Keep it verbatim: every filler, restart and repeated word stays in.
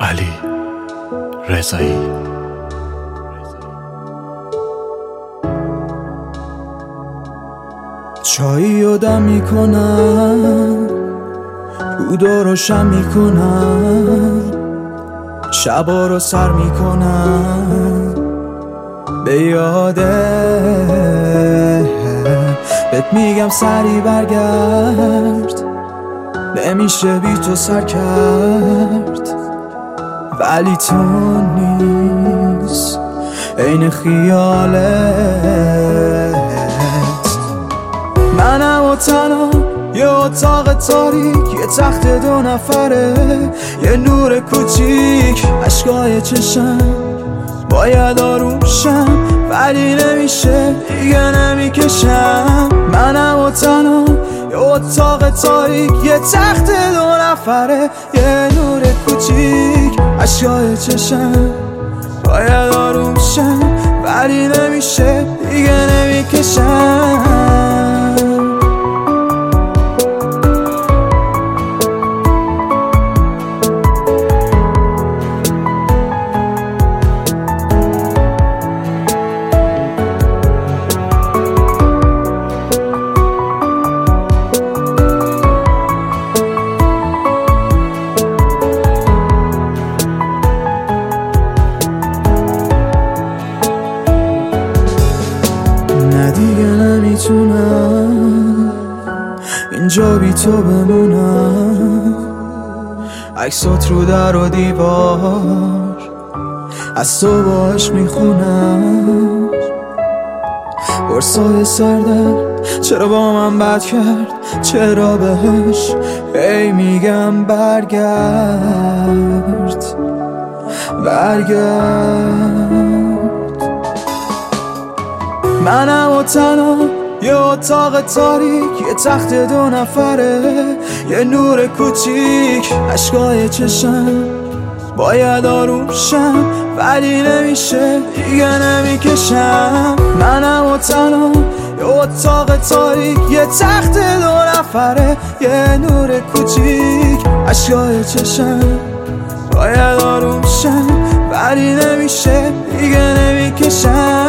علی رضایی. چایی رو دم میکنم، رودا روشن میکنم، شبا رو سر میکنم به یاده. بهت میگم سری برگرد، نمیشه بی تو سر کرد، ولی تو نیست عین خیالت. منم و تنها یه اتاق تاریک، یه تخت دو نفره، یه نور کوچیک اشکای چشم باید آرومشم، ولی نمیشه دیگه نمیکشم. منم و تنها یه اتاق تاریک، یه تخت دو نفره، یه نور کوچیک اشکای چشم باید آرومشم، ولی نمیشه دیگه نمیکشم. دیگه نمیتونم اینجا بی تو بمونم، عکسات رو در و دیوار از تو باش میخونم. برسای سردر چرا با من بد کرد، چرا بهش ای میگم برگرد برگرد. منم و تنها یه اتاق تاریک، یه تخت دو نفره، یه نور کوچیک اشکای چشم باید آرومشم، ولی نمیشه دیگه نمیکشم. منم و تنها یه اتاق تاریک، یه تخت دو نفره، یه نور کوچیک اشکای چشم باید آرومشم، ولی نمیشه دیگه نمیکشم.